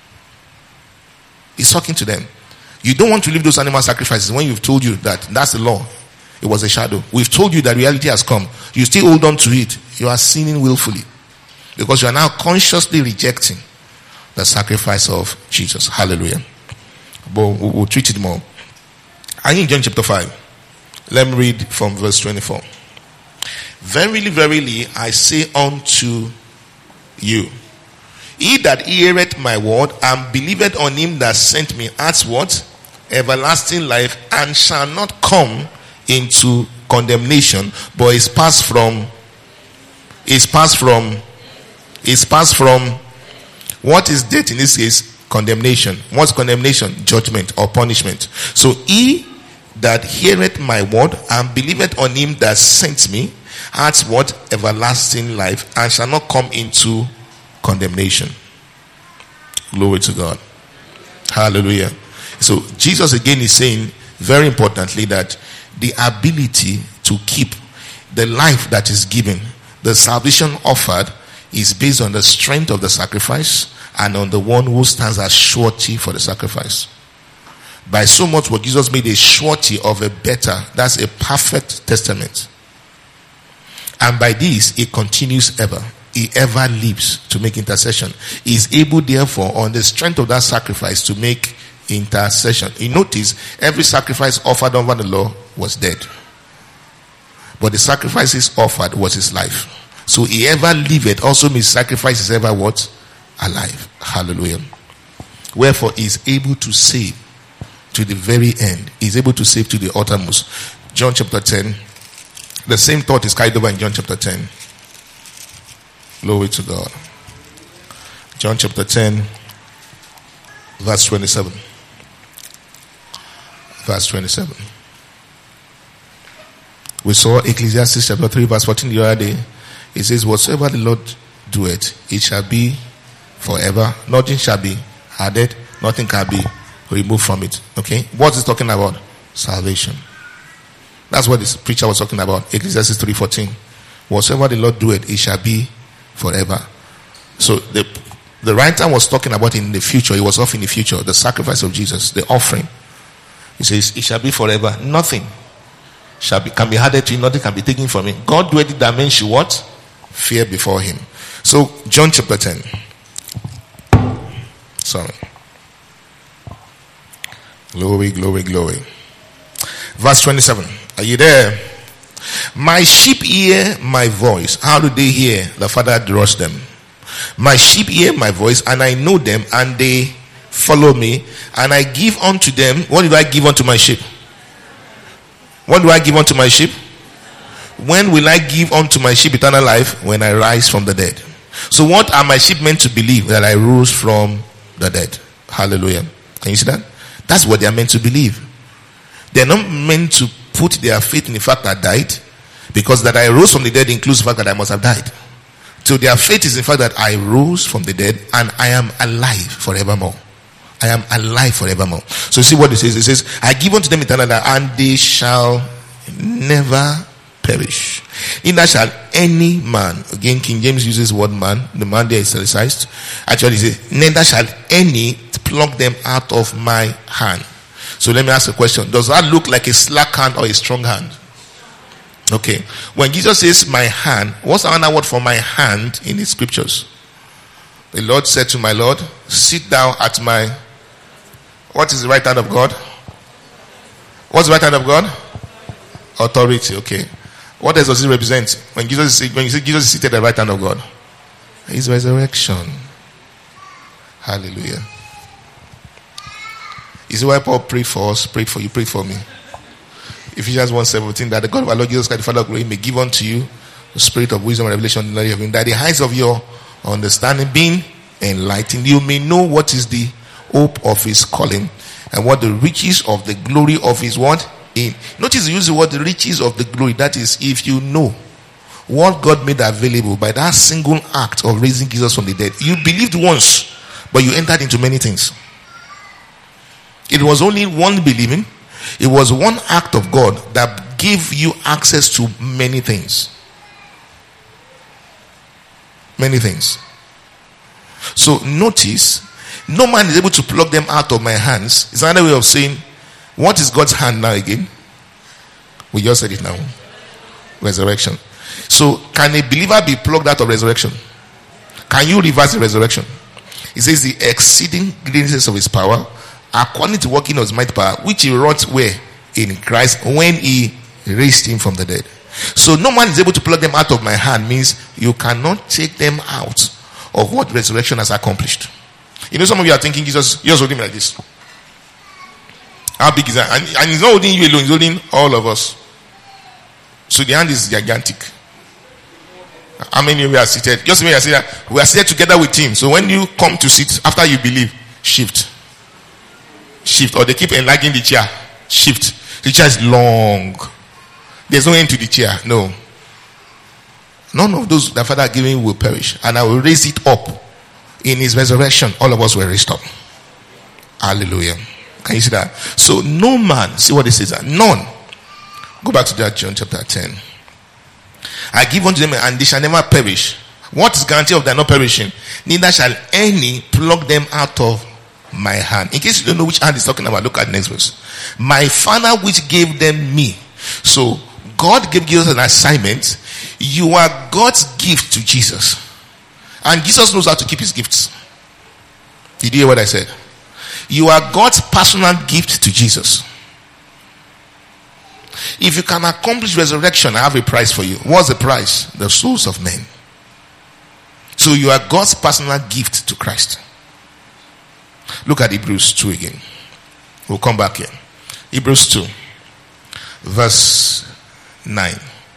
Speaker 1: He's talking to them. You don't want to leave those animal sacrifices when you've told you that that's the law. It was a shadow. We've told you that reality has come. You still hold on to it. You are sinning willfully. Because you are now consciously rejecting the sacrifice of Jesus. Hallelujah. But we'll, we'll treat it more. Are you in John chapter five? Let me read from verse twenty-four. Verily, verily, I say unto you, he that heareth my word and believeth on him that sent me hath what? Everlasting life, and shall not come into condemnation, but is passed from, is passed from, is passed from, what is death in this case? Condemnation. What's condemnation? Judgment or punishment. So he that heareth my word and believeth on him that sent me hath what? Everlasting life, and shall not come into condemnation. Glory to God. Hallelujah. So Jesus again is saying very importantly that the ability to keep the life that is given, the salvation offered, is based on the strength of the sacrifice and on the one who stands as surety for the sacrifice. By so much what Jesus made a surety of a better, that's a perfect testament. And by this it continues ever. He ever lives to make intercession. He is able therefore on the strength of that sacrifice to make intercession. You notice every sacrifice offered under the law was dead. But the sacrifices offered was his life. So he ever liveth also means sacrifice is ever what? Alive. Hallelujah. Wherefore he is able to save to the very end. He is able to save to the uttermost. John chapter ten. The same thought is carried over in John chapter ten. Glory to God. John chapter ten, verse twenty-seven. Verse twenty-seven. We saw Ecclesiastes chapter three, verse fourteen the other day. It says, whatsoever the Lord doeth, it shall be forever. Nothing shall be added, nothing can be removed from it. Okay? What is talking about? Salvation. That's what this preacher was talking about. Ecclesiastes three fourteen. Whatsoever the Lord doeth, it shall be forever. So the the writer was talking about in the future. He was off in the future. The sacrifice of Jesus, the offering. He says, it shall be forever. Nothing shall be can be added to it, nothing can be taken from it. God doeth it that men should what? Fear before him. So John chapter ten. Sorry. Glory, glory, glory. Verse twenty-seven. Are you there? My sheep hear my voice. How do they hear? The Father draws them. My sheep hear my voice, and I know them, and they follow me, and I give unto them. What do I give unto my sheep? What do I give unto my sheep? When will I give unto my sheep eternal life? When I rise from the dead. So what are my sheep meant to believe? That I rose from the dead. Hallelujah. Can you see that? That's what they are meant to believe. They are not meant to put their faith in the fact that I died, because that I rose from the dead includes the fact that I must have died. So their faith is in the fact that I rose from the dead and I am alive forevermore. I am alive forevermore. So see what it says. It says, I give unto them eternal life, and they shall never perish. Neither shall any man, again King James uses the word man, the man there is italicized. Actually it says, neither shall any pluck them out of my hand. So let me ask a question. Does that look like a slack hand or a strong hand? Okay. When Jesus says my hand, what's another word for my hand in the scriptures? The Lord said to my Lord, sit down at my, what is the right hand of God? What's the right hand of God? Authority. Okay. What else does it represent? When Jesus is, when you say Jesus is seated at the right hand of God? His resurrection. Hallelujah. Is it why Paul prayed for us, prayed for you, prayed for me? Ephesians one seventeen, that the God of our Lord Jesus Christ, the Father of glory, may give unto you the spirit of wisdom and revelation in the knowledge of him, that the eyes of your understanding being enlightened, you may know what is the hope of his calling, and what the riches of the glory of his what? In. Notice the use the word the riches of the glory. That is, if you know what God made available by that single act of raising Jesus from the dead. You believed once, but you entered into many things. It was only one believing. It was one act of God that gave you access to many things. Many things. So notice, no man is able to pluck them out of my hands. It's another way of saying, what is God's hand now again? We just said it now. Resurrection. So can a believer be plucked out of resurrection? Can you reverse the resurrection? It says the exceeding greatness of his power, according to working of his mighty power, which he wrought where? In Christ, when he raised him from the dead. So no man is able to pluck them out of my hand means you cannot take them out of what resurrection has accomplished. You know, some of you are thinking Jesus, you're holding me like this. How big is that? And, and he's not holding you alone, he's holding all of us. So the hand is gigantic. How many of you are seated? Just when you are seated, we are seated together with him. So when you come to sit, after you believe, shift. Shift. Or they keep enlarging the chair. Shift. The chair is long. There's no end to the chair. No. None of those the Father giving will perish. And I will raise it up. In his resurrection, all of us were raised up. Hallelujah. Can you see that? So no man, see what it says, none. Go back to that John chapter ten. I give unto them and they shall never perish. What is guarantee of their not perishing? Neither shall any pluck them out of my hand. In case you don't know which hand he's talking about, look at the next verse. My Father which gave them me. So God gave Jesus an assignment. You are God's gift to Jesus. And Jesus knows how to keep his gifts. Did you hear what I said? You are God's personal gift to Jesus. If you can accomplish resurrection, I have a prize for you. What's the prize? The souls of men. So you are God's personal gift to Christ. Look at Hebrews two again. We'll come back here. Hebrews two, verse nine.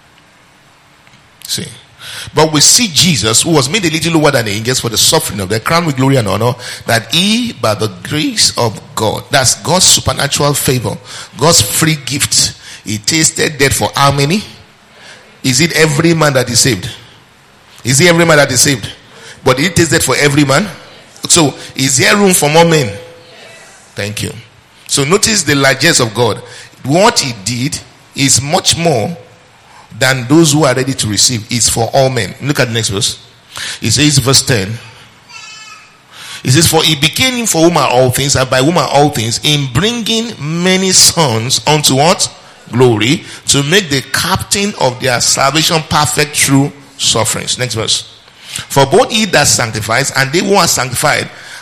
Speaker 1: See. But we see Jesus, who was made a little lower than the angels for the suffering of the crown with glory and honor, that he, by the grace of God, that's God's supernatural favor, God's free gift, he tasted death for how many? Is it every man that is saved? Is it every man that is saved? But he tasted for every man? So, is there room for more men? Thank you. So, notice the largesse of God. What he did is much more than those who are ready to receive. It's for all men. Look at the next verse. It says, verse ten. It says, for he became for whom are all things, and by whom are all things, in bringing many sons unto what? Glory, to make the captain of their salvation perfect through sufferings. Next verse. For both he that sanctifies and they who are sanctified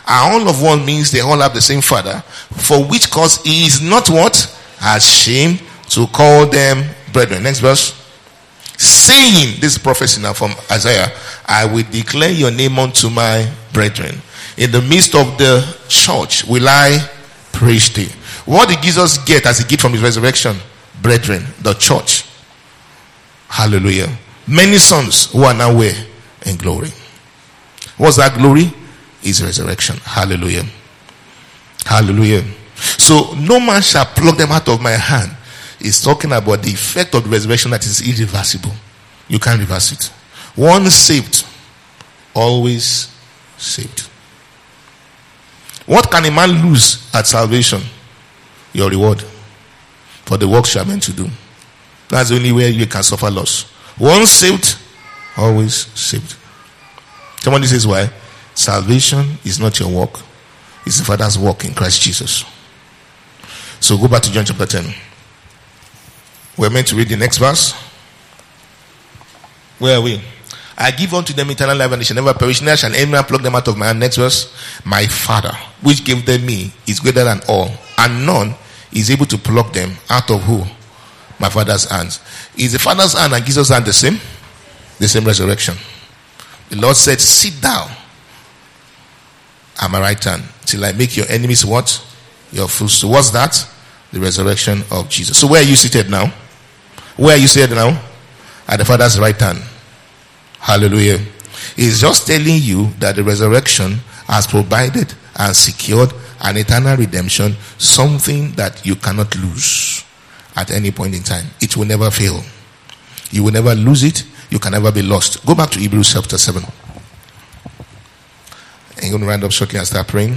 Speaker 1: are all of one means they all have the same Father, for which cause he is not what? Ashamed to call them brethren. Next verse. Saying, this prophecy now from Isaiah, I will declare your name unto my brethren. In the midst of the church will I praise thee. What did Jesus get as a gift from his resurrection? Brethren, the church. Hallelujah. Many sons who are now where? In glory. What's that glory? His resurrection. Hallelujah. Hallelujah. So no man shall pluck them out of my hand. It's talking about the effect of the resurrection that is irreversible. You can't reverse it. Once saved, always saved. What can a man lose at salvation? Your reward for the works you are meant to do. That's the only way you can suffer loss. Once saved, always saved. Somebody says why? Salvation is not your work. It's the Father's work in Christ Jesus. So go back to John chapter ten. We're meant to read the next verse. Where are we? I give unto them eternal life, and they shall never perish, neither shall any man pluck them out of my hand. Next verse. My Father, which gave them me, is greater than all, and none is able to pluck them out of who? My Father's hands. Is the Father's hand and Jesus' hand the same? The same resurrection. The Lord said, sit down at my right hand till I make your enemies what? Your footstool. What's that? The resurrection of Jesus. So where are you seated now? Where are you seated now? At the Father's right hand. Hallelujah. He's just telling you that the resurrection has provided and secured an eternal redemption, something that you cannot lose at any point in time. It will never fail. You will never lose it. You can never be lost. Go back to Hebrews chapter seven. I'm going to round up shortly and start praying.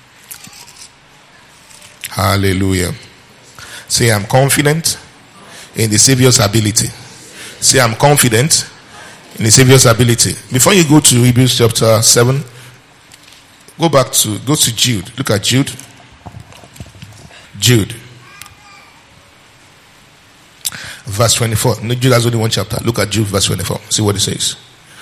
Speaker 1: Hallelujah. Say, I'm confident in the Savior's ability. Say, I'm confident in the Savior's ability. Before you go to Hebrews chapter seven, go back to, go to Jude. Look at Jude. Jude. Verse twenty-four. No, Jude has only one chapter. Look at Jude verse twenty-four. See what it says.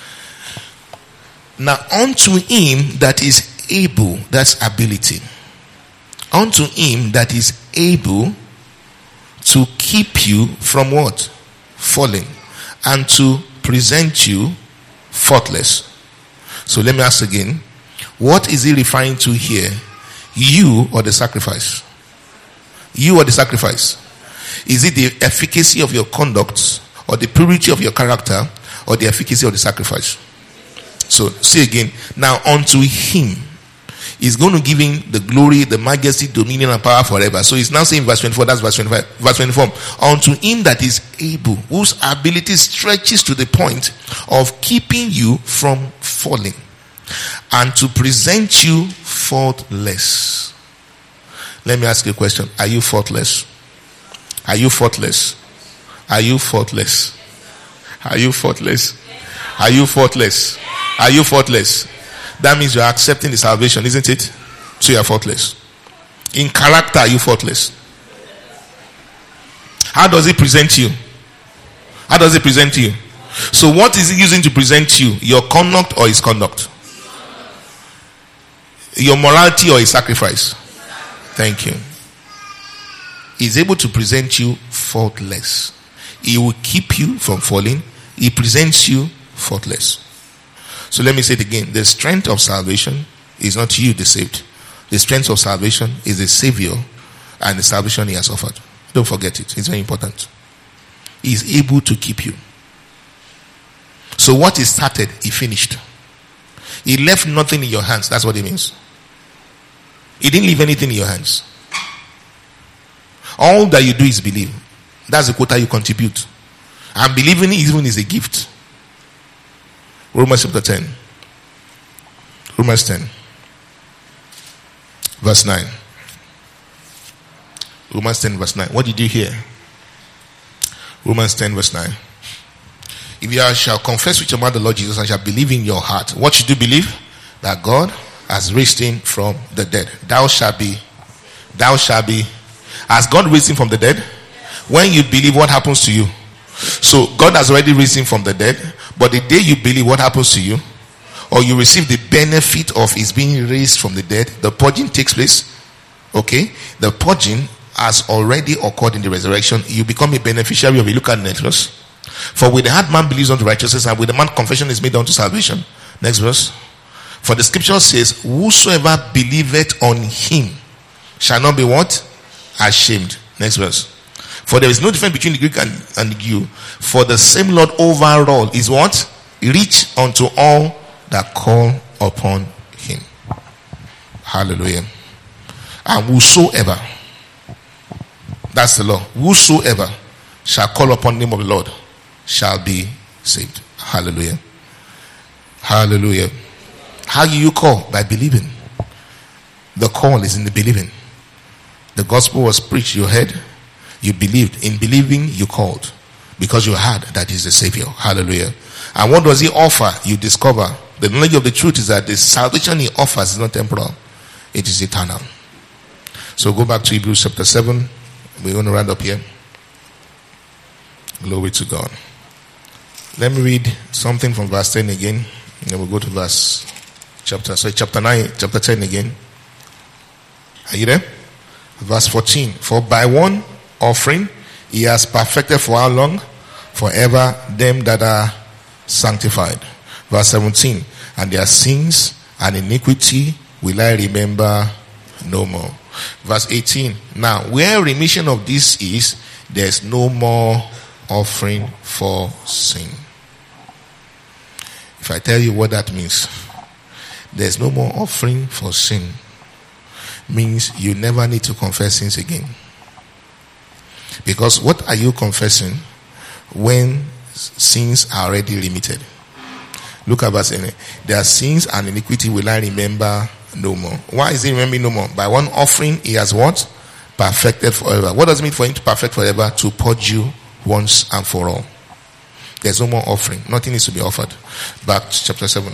Speaker 1: Now unto him that is able, that's ability. Unto him that is able to keep you from what? Falling. And to present you faultless. So let me ask again. What is he referring to here? You or the sacrifice? You or the sacrifice? Is it the efficacy of your conduct, or the purity of your character, or the efficacy of the sacrifice? So say again. Now unto him is going to give him the glory, the majesty, dominion, and power forever. So he's now saying verse twenty-four, that's verse twenty-five. Verse twenty-four. Unto him that is able, whose ability stretches to the point of keeping you from falling, and to present you faultless. Let me ask you a question. Are you faultless? Are you faultless? Are you faultless? Are you faultless? Are you faultless? Are you faultless? That means you are accepting the salvation, isn't it? So you are faultless. In character, are you faultless? How does it present you? How does it present you? So what is it using to present you? Your conduct or his conduct? Your morality or his sacrifice? Thank you. He's able to present you faultless. He will keep you from falling. He presents you faultless. So let me say it again. The strength of salvation is not you, the saved. The strength of salvation is the Savior and the salvation he has offered. Don't forget it. It's very important. He is able to keep you. So what he started, he finished. He left nothing in your hands. That's what it means. He didn't leave anything in your hands. All that you do is believe. That's the quota you contribute. And believing even is a gift. Romans chapter ten. Romans ten. Verse nine. Romans ten verse nine. What did you hear? Romans ten verse nine. If you shall confess with your mouth the Lord Jesus and shall believe in your heart, what should you believe? That God has raised him from the dead. Thou shalt be. Thou shalt be. Has God raised him from the dead? When you believe, what happens to you? So God has already raised him from the dead. But the day you believe, what happens to you? or you receive the benefit of his being raised from the dead, the purging takes place. Okay? The purging has already occurred in the resurrection. You become a beneficiary of it. Look at the next verse. For with the heart man believes unto righteousness, and with the man confession is made unto salvation. Next verse. For the scripture says, whosoever believeth on him shall not be what? Ashamed. Next verse. For there is no difference between the Greek and, and the Jew. For the same Lord overall is what? Rich unto all that call upon him. Hallelujah. And whosoever, that's the law, whosoever shall call upon the name of the Lord shall be saved. Hallelujah. Hallelujah. How do you call? By believing. The call is in the believing. The gospel was preached, you heard, you believed. In believing, you called. Because you heard that he's the Savior. Hallelujah. And what does he offer? You discover. The knowledge of the truth is that the salvation he offers is not temporal. It is eternal. So go back to Hebrews chapter seven. We're going to round up here. Glory to God. Let me read something from verse ten again. And then we'll go to verse chapter, sorry, chapter nine, chapter ten again. Are you there? Verse fourteen. For by one offering he has perfected for how long? Forever them that are sanctified. Verse seventeen. And their sins and iniquity will I remember no more. Verse eighteen. Now where remission of this is, there is no more offering for sin. If I tell you what that means, there's no more offering for sin, means you never need to confess sins again. Because what are you confessing when sins are already limited? Look at verse eight. Their sins and iniquity will I remember no more. Why is he remembering no more? By one offering he has what? Perfected forever. What does it mean for him to perfect forever? To purge you once and for all. There's no more offering. Nothing needs to be offered. Back to chapter seven.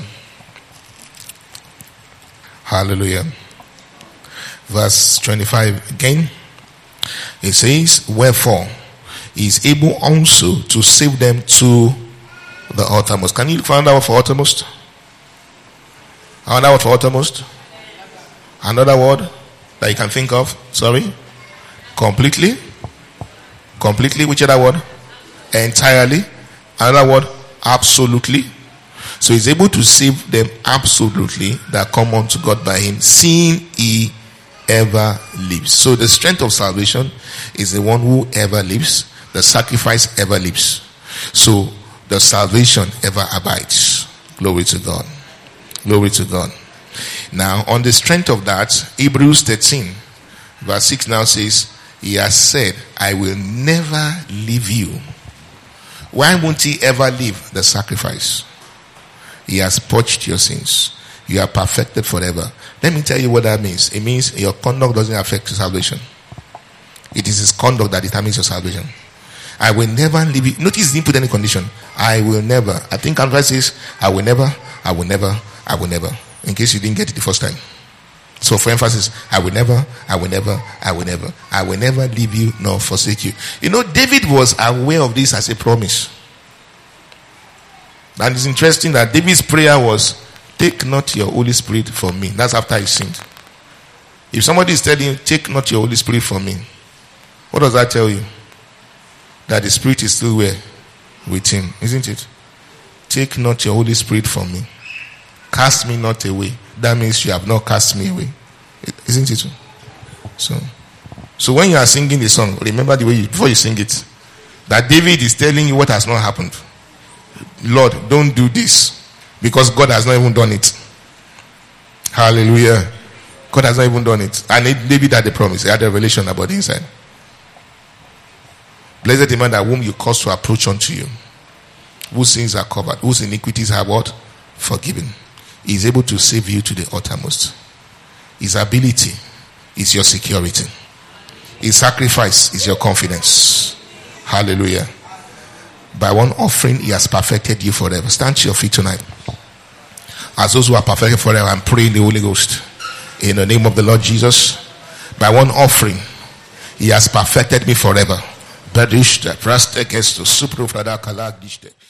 Speaker 1: Hallelujah. Verse twenty-five again. It says, wherefore he is able also to save them to the uttermost. Can you find out for uttermost? Another word for uttermost? Another word that you can think of? Sorry? Completely? Completely? Which other word? Entirely? Another word? Absolutely? So he's able to save them absolutely that come unto God by him, seeing he ever lives. So the strength of salvation is the one who ever lives. The sacrifice ever lives. So the salvation ever abides. Glory to God. Glory to God. Now on the strength of that, Hebrews thirteen verse six now says, he has said, I will never leave you. Why won't he ever leave the sacrifice? He has purged your sins. You are perfected forever. Let me tell you what that means. It means your conduct doesn't affect your salvation. It is his conduct that determines your salvation. I will never leave you. Notice he didn't put any condition. I will never. I think Andrew says, I will never, I will never, I will never. In case you didn't get it the first time. So for emphasis, I will never, I will never, I will never, I will never leave you nor forsake you. You know, David was aware of this as a promise. And it's interesting that David's prayer was, take not your Holy Spirit from me. That's after he sinned. If somebody is telling you, take not your Holy Spirit from me, what does that tell you? That the Spirit is still where? With him, isn't it? Take not your Holy Spirit from me. Cast me not away. That means you have not cast me away. Isn't it? So, so when you are singing the song, remember the way you, before you sing it, that David is telling you what has not happened. Lord, don't do this, because God has not even done it. Hallelujah. God has not even done it. And David had the promise. He had a revelation about the inside. Blessed the man that whom you cause to approach unto you, whose sins are covered, whose iniquities are what? Forgiven. He is able to save you to the uttermost. His ability is your security. His sacrifice is your confidence. Hallelujah. By one offering, he has perfected you forever. Stand to your feet tonight. As those who are perfected forever, and pray in the Holy Ghost. In the name of the Lord Jesus. By one offering, he has perfected me forever.